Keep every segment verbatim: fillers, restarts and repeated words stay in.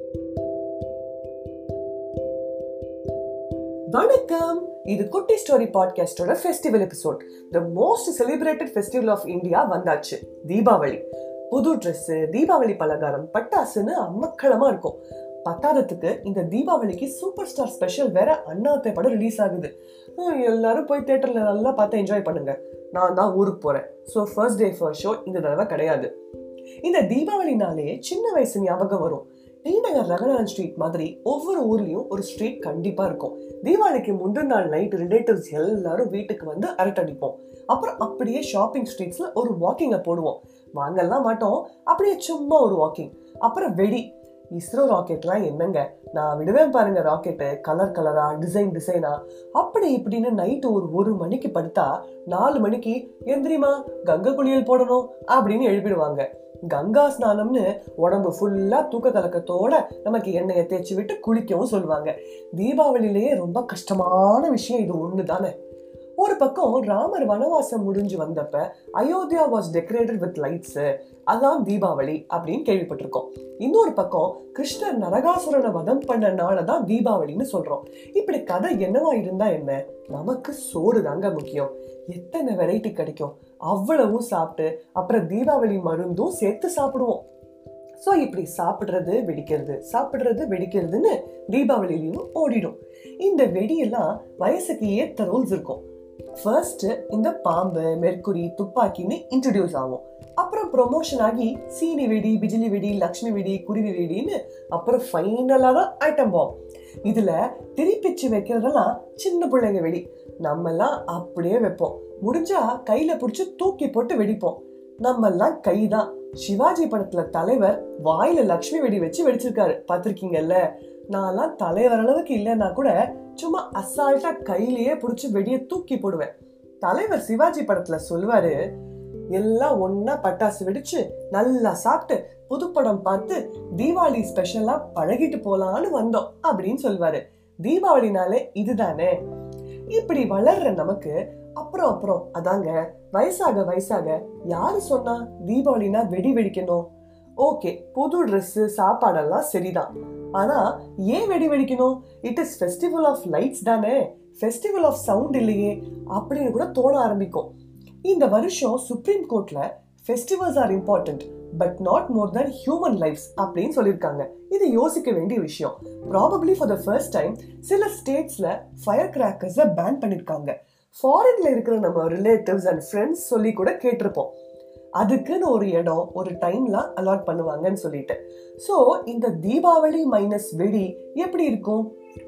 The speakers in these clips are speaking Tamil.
வணக்கம். இது குட்டி ஸ்டோரி பாட்காஸ்டோட festival episode. The most celebrated festival of India வந்தாச்சு. தீபாவளி. புது ட்ரெஸ், தீபாவளி பலகாரம், பட்டாசுன்னு அம்மக்களமா இருக்கும். பத்தாதத்துக்கு இந்த தீபாவளிக்கு சூப்பர் ஸ்டார் ஸ்பெஷல் வேற அண்ணாத்தை படம் ரிலீஸ் ஆகுது. எல்லாரும் போய் தியேட்டர்ல நல்லா பார்த்து என்ஜாய் பண்ணுங்க. நான் தான் ஊருக்கு போறேன். So first day first show இந்த தடவை கிடையாது. இந்த தீபாவளினாலே சின்ன வயசு ஞாபகம் வரும். டி நகர் ரங்கநாதன் ஸ்ட்ரீட் மாதிரி ஒவ்வொரு ஊர்லயும் ஒரு ஸ்ட்ரீட் கண்டிப்பா இருக்கும். தீபாவளிக்கு முந்தின நாள் நைட் ரிலேட்டிவ்ஸ் எல்லாரும் வீட்டுக்கு வந்து அரட்டடிப்போம். அப்புறம் அப்படியே ஷாப்பிங் ஸ்ட்ரீட்ஸ்ல ஒரு வாக்கிங்கை போடுவோம். வாங்கலாம் மாட்டோம், அப்படியே சும்மா ஒரு வாக்கிங். அப்புறம் வெடி. இஸ்ரோ ராக்கெட்லாம் என்னங்க, நான் விடுவேன் பாருங்க ராக்கெட்டு, கலர் கலரா, டிசைன் டிசைனா, அப்படி இப்படின்னு நைட்டு ஒரு ஒரு மணிக்கு படுத்தா நாலு மணிக்கு எந்திரிமா கங்கை குளியல் போடணும் அப்படின்னு எழுப்பிடுவாங்க. கங்கா ஸ்நானம்னு உடம்பு ஃபுல்லா தூக்க கலக்கத்தோட நமக்கு எண்ணெயை தேய்ச்சி விட்டு குளிக்கவும் சொல்லுவாங்க. தீபாவளிலேயே ரொம்ப கஷ்டமான விஷயம் இது ஒண்ணு தானே. ஒரு பக்கம் ராமர் வனவாசம் முடிஞ்சு வந்தப்ப Ayodhya was decorated with lights, அதான் தீபாவளி அப்படின்னு கேள்விப்பட்டிருக்கோம். இன்னொரு பக்கம் கிருஷ்ணர் நரகாசுரனை வதம் பண்ண நாளதான் தீபாவளின்னு சொல்றோம். இப்படி கதை என்னவா இருந்தா என்ன, நமக்கு சோறு தாங்க முக்கியம். எத்தனை வெரைட்டி கிடைக்கும் அவ்வளவும் சாப்பிட்டு அப்புறம் தீபாவளி மருந்தும் சேர்த்து சாப்பிடுவோம். சோ இப்படி சாப்பிடுறது வெடிக்கிறது, சாப்பிடுறது வெடிக்கிறதுன்னு தீபாவளியிலும் ஓடிடும். இந்த வெடியெல்லாம் வயசுக்கு ஏத்த ரூல்ஸ் இருக்கும். ஃபர்ஸ்ட் இந்த பாம்பு, மெர்க்குரி, துப்பாக்கின்னு இன்ட்ரடியூஸ் ஆகும். அப்புறம் ப்ரொமோஷன் ஆகி சீனி வெடி, பிஜிலி வெடி, லக்ஷ்மி வெடி, குருவி வெடின்னு அப்புறம் ஃபைனலா தான் ஐட்டம் பாம். இதுல திருப்பிச்சு வைக்கிறதெல்லாம் சின்ன பிள்ளைங்க வெடி. நம்ம எல்லாம் அப்படியே வைப்போம். முடிஞ்சா கையில புடிச்சு தூக்கி போட்டு வெடிப்போம். நம்ம எல்லாம் கைதான். சிவாஜி படத்துல தலைவர் வாயில லக்ஷ்மி வெடி வச்சு வெடிச்சிருக்காரு, பாத்திருக்கீங்கல்ல. நான் தலைவர் அளவுக்கு இல்லைன்னா கூட சும்மா அசால்ட்டா கையிலேயே புடிச்சு வெடிய தூக்கி போடுவேன். தலைவர் சிவாஜி படத்துல சொல்லுவாரு, எல்லாம் ஒன்னா பட்டாசு வெடிச்சு நல்லா சாப்பிட்டு புதுப்படம் பார்த்து தீபாவளி ஸ்பெஷலா பழகிட்டு போலான்னு வந்தோம் அப்படின்னு சொல்லுவாரு. தீபாவளினாலே இதுதானே. இப்படி வளர்ற நமக்கு அப்புறம் அப்புறம் அதாங்க வயசாக வயசாக யாரு சொன்னா தீபாவளினா வெடி வெடிக்கணும்? ஓகே, புது ட்ரெஸ், சாப்பாடெல்லாம் சரிதான். ஆனா ஏன் வெடி வெடிக்கணும்? It is festival of lights தானே, ஃபெஸ்டிவல் ஆஃப் சவுண்ட் இல்லையே அப்படின்னு கூட தோண ஆரம்பிக்கும். இந்த வருஷம் சுப்ரீம் கோர்ட்ல festivals are important but not more than human lifes அப்படின்னு சொல்லியிருக்காங்க. இது யோசிக்க வேண்டிய விஷயம். Probably for the first time சில ஸ்டேட்ஸ்ல ஃபயர் கிராக்கர்ஸை பேன் பண்ணிருக்காங்க. ஃபாரின்ல இருக்கிற நம்ம ரிலேட்டிவ்ஸ் அண்ட் ஃப்ரெண்ட்ஸ் சொல்லி கூட கேட்டிருப்போம். அதுக்குன்னு ஒரு இடம், ஒரு டைம்லாம் அலாட் பண்ணுவாங்கன்னு சொல்லிட்டு. ஸோ இந்த தீபாவளி மைனஸ் வெடி எப்படி இருக்கும்?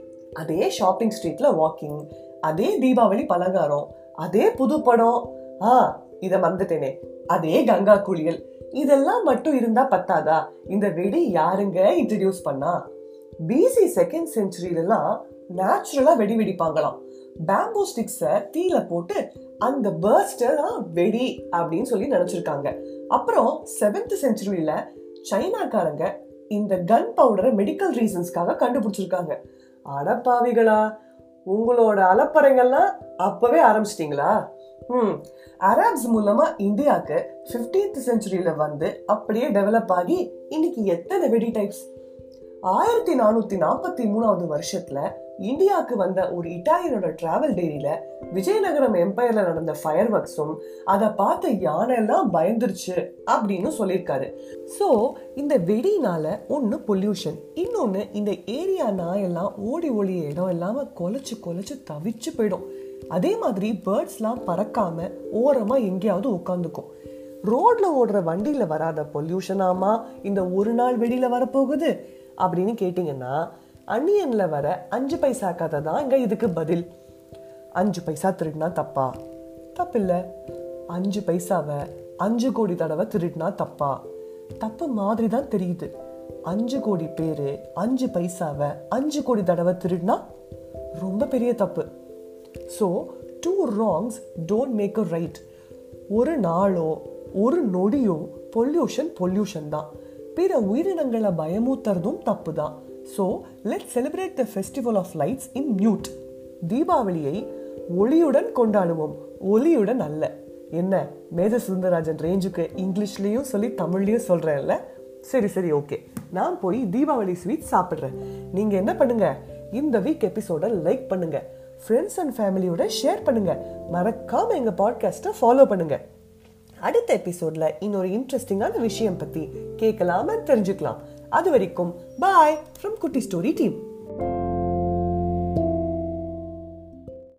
அதே ஷாப்பிங் ஸ்ட்ரீட்ல வாக்கிங், அதே தீபாவளி பலகாரம், அதே புது படம், ஆ இத மறந்துட்டேனே, அதே கங்கா குளியல். இதெல்லாம் மட்டும் இருந்தா பத்தாதா? இந்த வெடி யாருங்க இன்ட்ரடியூஸ் பண்ணா? பிசி செகண்ட் செஞ்சுரியிலாம் நேச்சுரலா வெடி வெடிப்பாங்களாம். பேம்பூ ஸ்டிக்ஸ தீல போட்டு அந்த பர்ஸ்ட வெடி அப்படின்னு சொல்லி நினைச்சிருக்காங்க. அப்புறம் செவன்த் செஞ்சுரியில சைனாக்காரங்க இந்த கன் பவுடரை மெடிக்கல் ரீசன்ஸ்க்காக கண்டுபிடிச்சிருக்காங்க. அடப்பாவிகளா, உங்களோட அலப்பறைகள்லாம் அப்பவே ஆரம்பிச்சிட்டீங்களா? ஹம் அரேப்ஸ் மூலமா இந்தியாவுக்கு பிப்டீன்த் செஞ்சுரியில வந்து அப்படியே டெவலப் ஆகி இன்னைக்கு எத்தனை வெடி டைப்ஸ். ஆயிரத்தி நானூத்தி நாற்பத்தி மூணாவது வருஷத்துல இந்தியாவுக்கு வந்த ஒரு இட்டாலியனோட டிராவல் டைரியில விஜயநகரம் எம்பையர்ல நடந்த ஃபயர் ஒர்க்ஸும் அதை பார்த்த யானை எல்லாம் பயந்துருச்சு அப்படின்னு சொல்லியிருக்காரு. சோ இந்த வெடினால ஒண்ணு பொல்யூஷன், இன்னொன்னு இந்த ஏரியா நாயெல்லாம் ஓடி ஒளிய இடம் இல்லாம கொலைச்சு கொலைச்சு தவிச்சு போயிடும். அதே மாதிரி பேர்ட்ஸ் எல்லாம் பறக்காம ஓரமா எங்கேயாவது உட்காந்துக்கும். ரோட்ல ஓடுற வண்டியில வராத பொல்யூஷன் ஆமா இந்த ஒரு நாள் வெடியில வரப்போகுது அப்படின்னு கேட்டீங்கன்னா, அன்னியன்ல வர அஞ்சு பைசா கதை தான் இங்க இதுக்கு பதில். அஞ்சு பைசா திருடினா தப்பா? தப்பில்ல. அஞ்சு பைசாவை அஞ்சு கோடி தடவை திருடினா தப்பா? தப்பு மாதிரி தான் தெரியுது. அஞ்சு கோடி பேரு அஞ்சு பைசாவை அஞ்சு கோடி தடவை திருடினா ரொம்ப பெரிய தப்பு. So two wrongs don't make a right. ஒரு நாளோ ஒரு நொடியோ பொல்யூஷன் பொல்யூஷன் தான். பிற உயிரினங்களை பயமூத்துறதும் தப்பு தான். So let's celebrate the festival of lights in mute. தீபாவளியை ஒளியுடன் கொண்டாடுவோம், ஒலியுடன் அல்ல. என்ன மேஜர் சுந்தரராஜன் ரேஞ்சுக்கு இங்கிலீஷ்லயும் சொல்லி தமிழ்லயும் சொல்றேன்ல. சரி சரி ஓகே, நான் போய் தீபாவளி ஸ்வீட் சாப்பிட்றேன். நீங்க என்ன பண்ணுங்க, இந்த வீக் எபிசோட லைக் பண்ணுங்க, ஃப்ரெண்ட்ஸ் அண்ட் ஃபேமிலியோட ஷேர் பண்ணுங்க, மறக்காம எங்க பாட்காஸ்ட்டை ஃபாலோ பண்ணுங்க. அடுத்த எபிசோட்ல இன்னொரு இன்ட்ரெஸ்டிங்கான விஷயம் பத்தி கேட்கலாம தெரிஞ்சுக்கலாம். அது வரைக்கும் பாய் ஃப்ரம் குட்டி ஸ்டோரி டீம்.